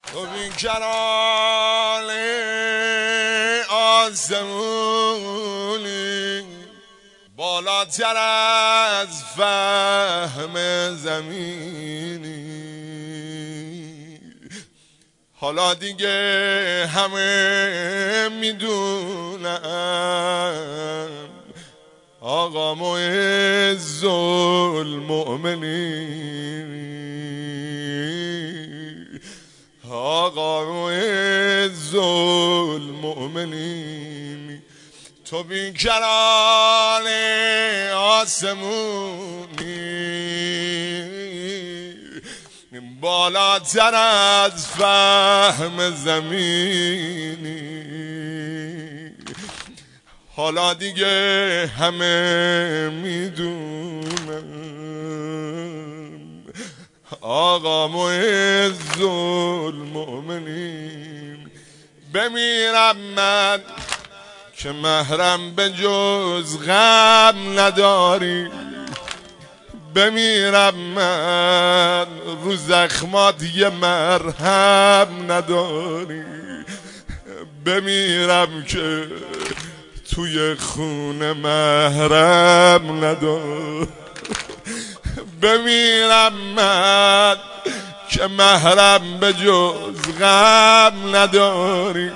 تو بیکران آسمونی بالاتر از فهم زمینی. حالا دیگه همه میدونن آقا معز المؤمنین، آقا معز المؤمنین. تو بیکران آسمونی بالاتر از فهم زمینی. حالا دیگه همه میدونن آقا معز المؤمنین. بمیرم من که محرم به جز غم نداری، بمیرم من رو زخمات یه مرهم نداری، بمیرم که توی خونه محرم نداری، بمیرم من که محرم به جز غم نداری،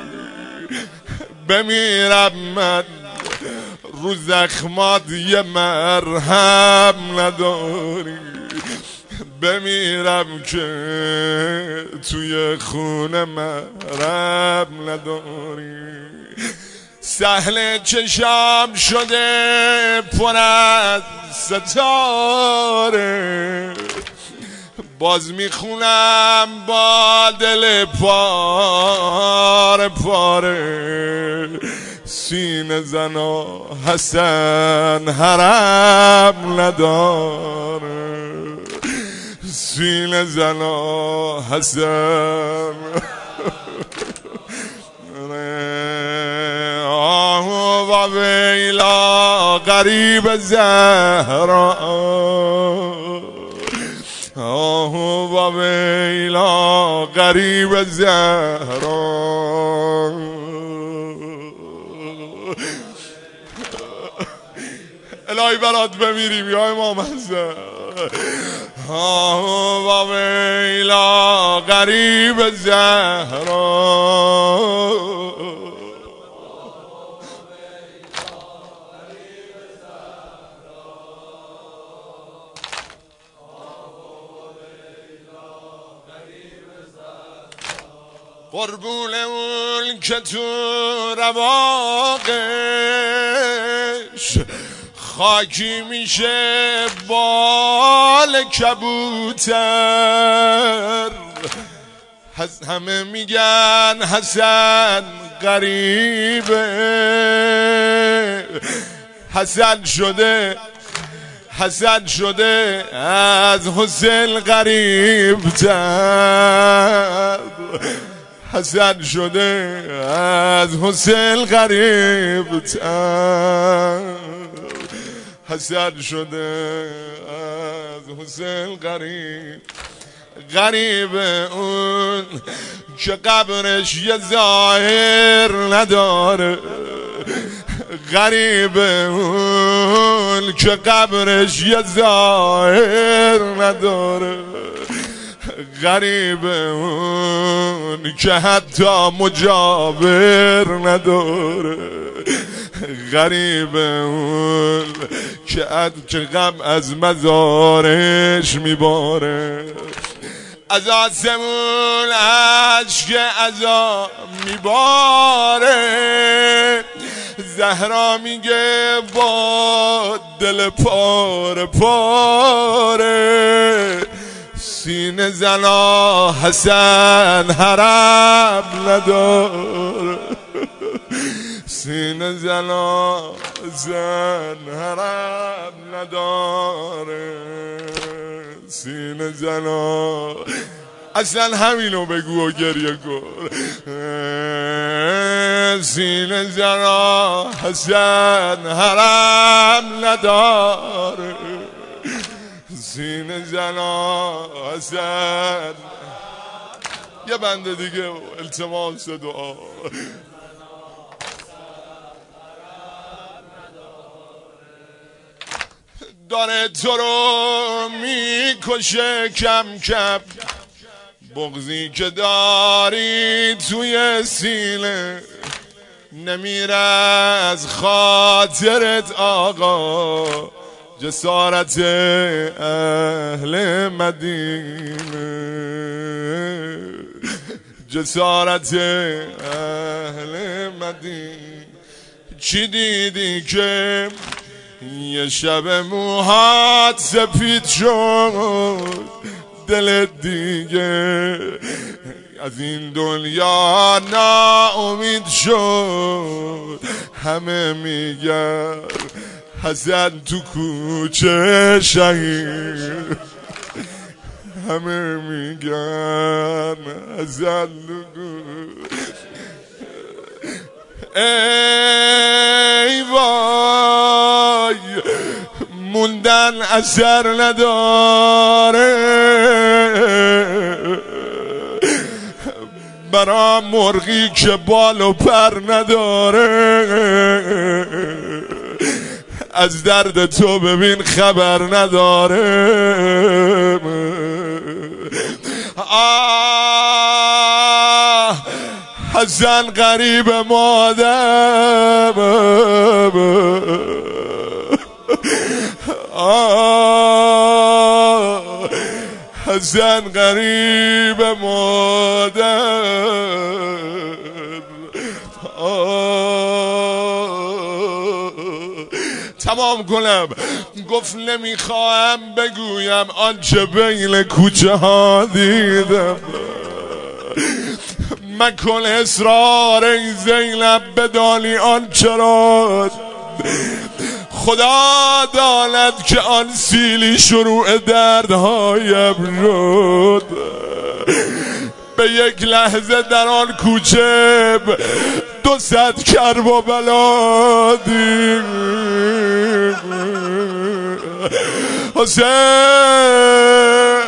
بمیرم من رو زخمات یه مرهم نداری، بمیرم که توی خونه مرهم نداری. سهل چشام شده پر از ستاره، باز میخونم با دل پاره پاره. سینه زنا حسن حرم نداره، سینه زنا حسن آه و ویلا غریب زهرا، آه و ویلا غریب زهرا. الهی برات بمیریم یا امام حسن. آه و ویلا غریب زهرا، قربون اون که تو رواقش خاکی میشه بال کبوتر. همه میگن حسن غریبه، حسن شده از حسین غریب تر، حسن شده از حسین غریب تر، حسن شده از حسین غریب اون که قبرش یه ظاهر نداره، غریب اون که قبرش یه ظاهر نداره، غریب اون که حتی مجاور نداره، غریب اون که غم از مزارش میباره. از آسمون اشک عذاب میباره، زهرا میگه با دل پاره پاره. سینه زنا حسن حرم نداره، سینه زنا حسن حرم نداره، سینه زنا. اصلا همینو بگو و گریه کن. سینه زنا حسن حرم نداره، سینه زنا حسن یه بنده دیگه التماس دعا. داره تو رو میکشه کم کم، بغضی که داری توی سینه نمیره از خاطرت آقا. جسارت اهل مدینه، جسارت اهل مدینه. چی دیدی که یه شب موهات سپید شد، دلت دیگه از این دنیا ناامید شد؟ همه میگن حسن تو کوچه شهید، همه میگن حسن تو کوچه. ای وای موندن اثر نداره، برا مرغی که بال و پر نداره. از درد تو ببین خبر نداره. حسن غریب مادم، حسن غریب مادر. تمام کنم. گفت نمیخواهم بگویم آنچه بین کوچه ها دیدم. مکن اصرار ای زینب بدانی آنچه را خدا داند که آن سیلی شروع دردهایم شد. به یک لحظه در آن کوچه 200 کرب و بلا دید. حسین